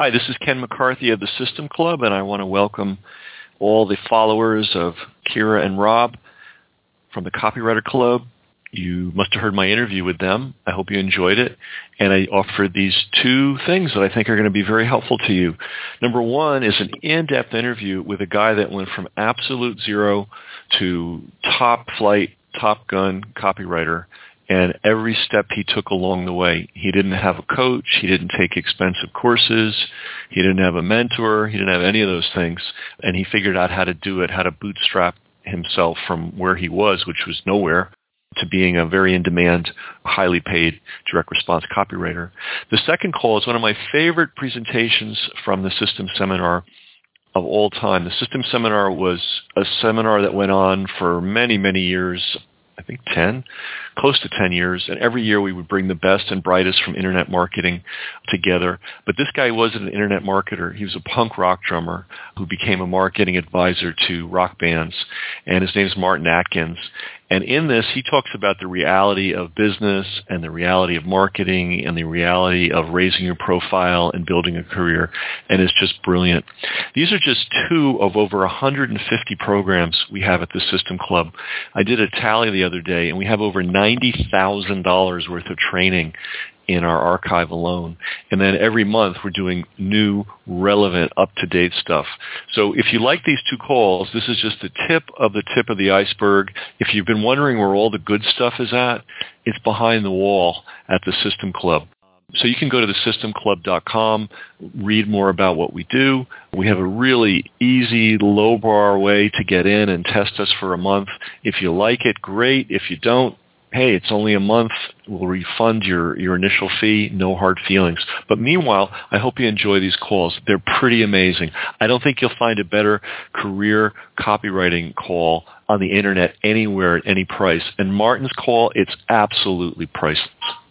Hi, this is Ken McCarthy of the System Club, and I want to welcome all the followers of Kira and Rob from the Copywriter Club. You must have heard my interview with them. I hope you enjoyed it. And I offered these two things that I think are going to be very helpful to you. Number one is an in-depth interview with a guy that went from absolute zero to top flight, Top Gun copywriter. And every step he took along the way, he didn't have a coach, he didn't take expensive courses, he didn't have a mentor, he didn't have any of those things. And he figured out how to do it, how to bootstrap himself from where he was, which was nowhere, to being a very in-demand, highly paid direct response copywriter. The second call is one of my favorite presentations from the System Seminar of all time. The System Seminar was a seminar that went on for many, many years. I think close to 10 years. And every year we would bring the best and brightest from internet marketing together. But this guy wasn't an internet marketer. He was a punk rock drummer who became a marketing advisor to rock bands. And his name is Martin Atkins. And in this, he talks about the reality of business and the reality of marketing and the reality of raising your profile and building a career. And it's just brilliant. These are just two of over 150 programs we have at the System Club. I did a tally the other day, and we have over $90,000 worth of training in our archive alone. And then every month we're doing new, relevant, up-to-date stuff. So if you like these two calls, this is just the tip of the iceberg. If you've been wondering where all the good stuff is at, it's behind the wall at the System Club. So you can go to thesystemclub.com, read more about what we do. We have a really easy, low-bar way to get in and test us for a month. If you like it, great. If you don't, hey, it's only a month. We'll refund your initial fee. No hard feelings. But meanwhile, I hope you enjoy these calls. They're pretty amazing. I don't think you'll find a better career copywriting call on the internet anywhere at any price. And Martin's call, it's absolutely priceless.